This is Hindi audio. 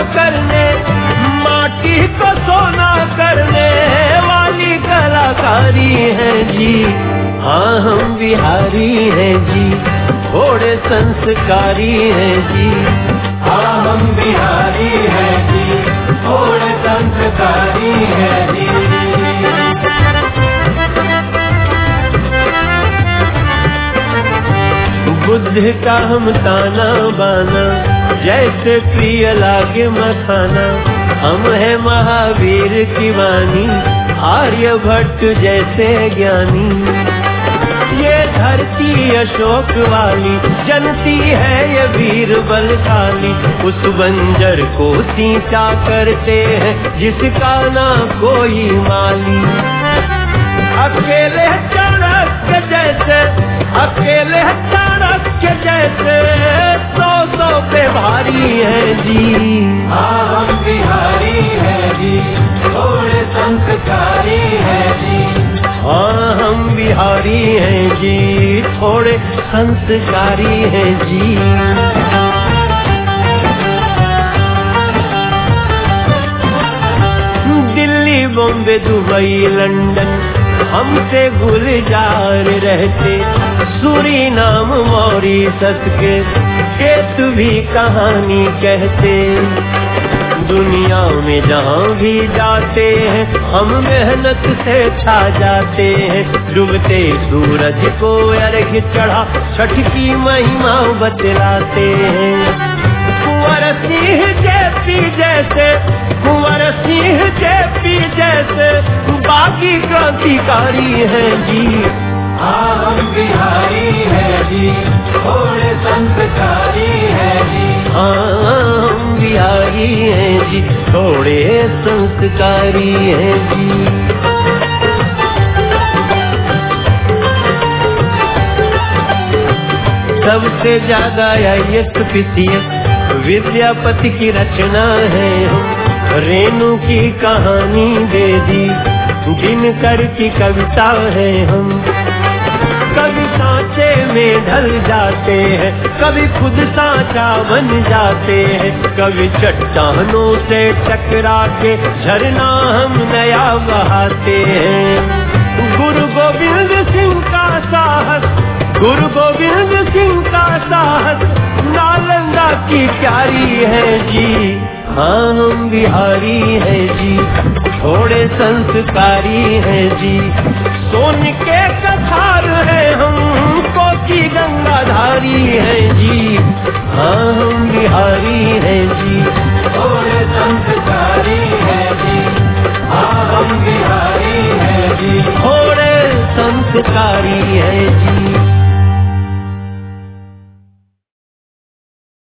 करने, माटी को सोना करने वाली कलाकारी है जी। हाँ हम बिहारी हैं जी, थोड़े संस्कारी हैं जी। हाँ हम बिहारी हैं जी, थोड़े संस्कारी हैं जी। बुद्ध का हम ताना बाना, जैसे प्रिय लागे मखाना। हम है महावीर की वाणी, आर्यभट्ट जैसे ज्ञानी। ये धरती अशोक वाली, जनती है ये वीर बलशाली। उस बंजर को सींचा करते हैं, जिसका ना कोई माली। अकेले चाणक्य जैसे, अकेले चाणक्य जैसे, 100 पे भारी है जी। हाँ हम बिहारी हैं जी, थोड़े संस्कारी हैं जी। हाँ हम बिहारी हैं जी, थोड़े संस्कारी हैं जी। दिल्ली बॉम्बे दुबई लंदन हमसे गुलजार रहते। सूरीनाम मॉरिशस के खेत भी कहानी कहते। दुनिया में जहाँ भी जाते हैं, हम मेहनत से छा जाते हैं। डूबते सूरज को अर्घ्य चढ़ा, छठ की महिमा बतलाते हैं। कुंवर सिंह जेपी जैसे, कुंवर सिंह जेपी जैसे, बाकी क्रांतिकारी हैं जी। हाँ हम बिहारी हैं जी, थोड़े संस्कारी हैं जी। हाँ हम बिहारी हैं जी, थोड़े संस्कारी हैं जी। सबसे ज्यादा IAS विद्यापति की रचना है। रेणु की कहानी दे दी, दिनकर की कविता है। हम कभी सांचे में ढल जाते हैं, कभी खुद सांचा बन जाते हैं। कभी चट्टानों से टकरा के झरना हम नया बहाते हैं। गुरु गोविंद सिंह का साहस, गुरु गोविंद सिंह का साहस, नालंदा की प्यारी है जी। हाँ हम बिहारी हैं जी, थोड़े संस्कारी हैं जी। सोन के कछार है हम, कोकी गंगाधारी हैं जी। हाँ हम बिहारी हैं जी, थोड़े संस्कारी हैं जी। हाँ हम बिहारी हैं जी, थोड़े संस्कारी हैं जी।